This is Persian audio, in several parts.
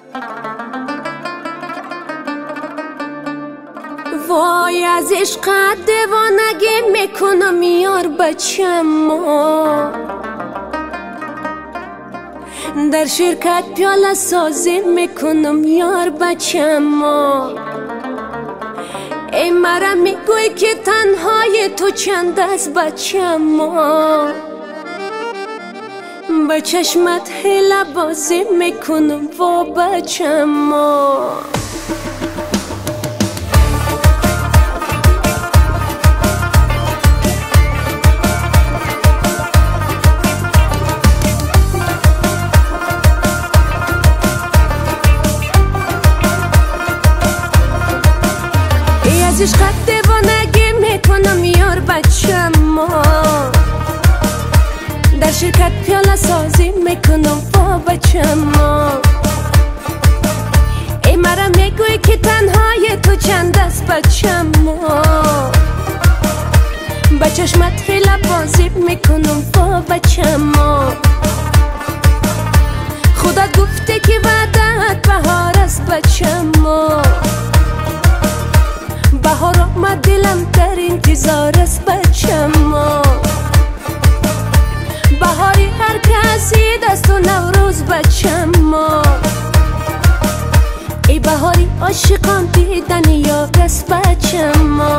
وای از عشقت دیوانگی میکنم یار بچم ما، در شرکت پیاله سازی میکنم یار بچم ما. ای مرا میگوی که تنهای تو چند است بچم ما، با چشمت حیله بازی میکنم وا بچم ما. از عشقت دیوانگی میکنم یار بچم ما، در شرکت پیاله سازی میکنم با بچم ما. ای مرا میگوی که تنهای تو چند است بچم ما، با چشمت حیله بازی میکنم با بچم ما. خدا گفته که وعدت بهار است بچم ما، بهار آمد دلم در انتظار است بچم ما. بهاری هر کسی دست و نوروز بچم ما، ای بهاری عاشقان دیدن یار است بچم ما.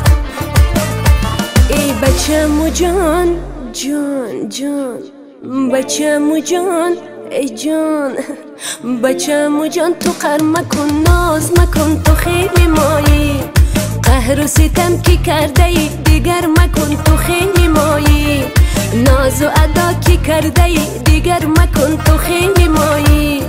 ای بچم و جان جان جان بچم و جان ای جان بچم و جان، تو قهر مکن ناز مکن تو خیلی مایی، قهر و ستم کی کرده ای دیگر مکن تو خیلی مایی، ناز و ادا کی کرده ای دیگر مکن تو خیلی مایی.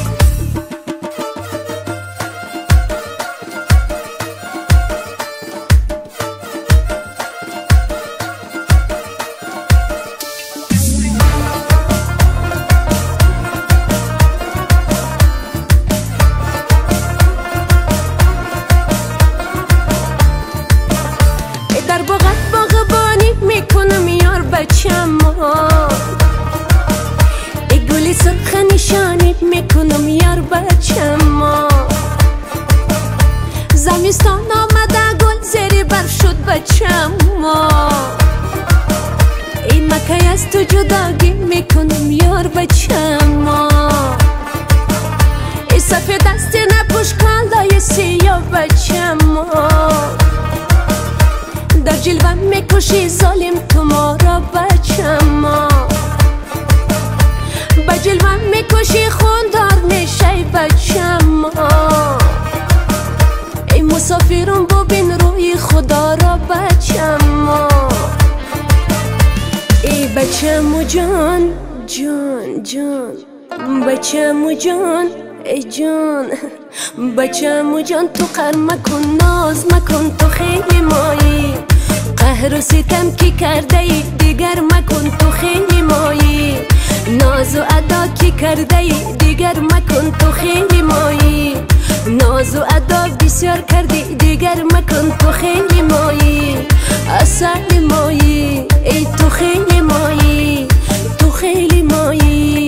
در باغت باغبانی میکنم یار بچم ما، ای گلی سرخ نشانی میکنم یار بچم ما. زمستان آمده گل زیر بر شد بچم ما، ای مکه از تو جداگی میکنم یار بچم ما. ای سفید دست نپوش کالای سیاه بچم ما، در جلوه میکشی ظالم تو ما را بچم ما. با جلوه میکشی خوندار میشی بچم ما، ای مسافرون ببین روی خدا را بچم ما. ای بچم و جان جان جان بچم و جان ای جان بچم و جان، تو قهر مکن ناز مکن تو خیلی مایی، قهر و ستم کی کرده ای دیگر مکن تو خیلی مایی، ناز و ادا کی کرده ای دیگر مکن تو خیلی مایی، ناز و ادا بسیار کردی دیگر مکن تو خیلی مایی. اصل مایی ای تو خیلی مایی تو خیلی مایی.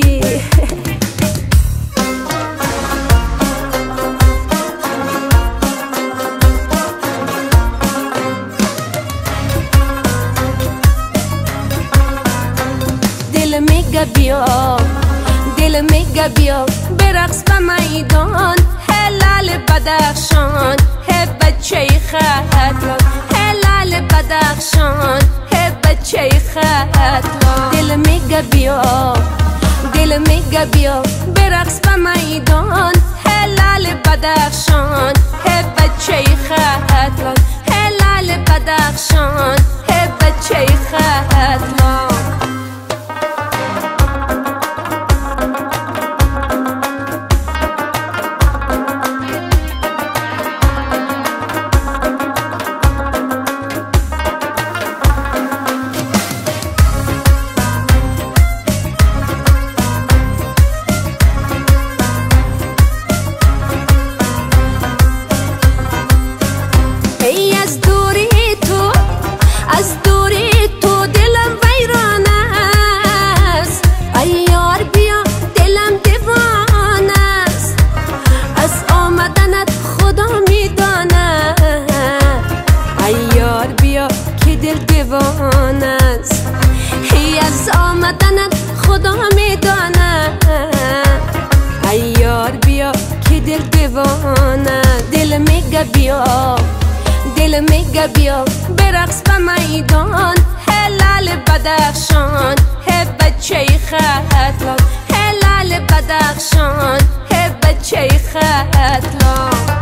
دل میگه بیا دل میگه بیا برقص به میدان، هلال بدخشان هی بچه خطلان، هلال بدخشان هی بچه خطلان. دل میگه بیا دل میگه بیا برقص به میدان، هلال بدخشان هی بچه خطلان، هلال بدخشان هی بچه خطلان. از دوری تو دلم ویران میگه بیا، دل میگه بیا برقص به میدان. هلال بدخشان هی بچه ختلان، هلال بدخشان هی بچه ختلان.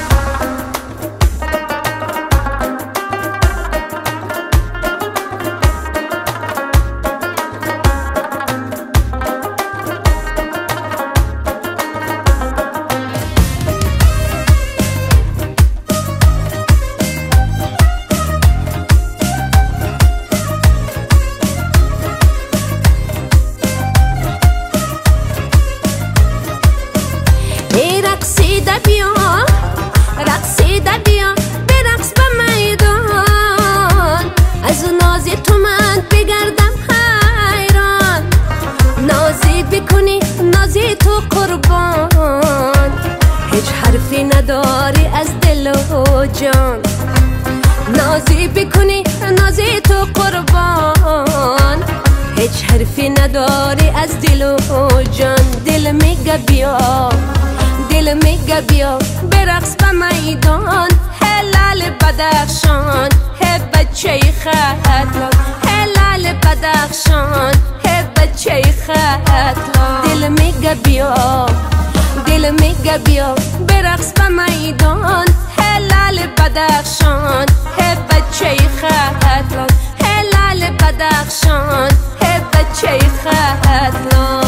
رقصیده بیا، رقصیده بیا برقص به میدان. از ناز تو من بگردم حیران، نازی بکنی نازی تو قربان. هیچ حرفی نداری از دل و جان، نازی بکنی نازی تو قربان. هیچ حرفی نداری از دل و جان. دل میگه بیا، دل میگه بیا برقص به میدان. هلال بدخشان هی بچه ختلان، هلال بدخشان هی بچه ختلان. دل میگه بیا، دل میگه بیا برقص به میدان. هلال بدخشان هی بچه ختلان، هلال بدخشان هی بچه ختلان.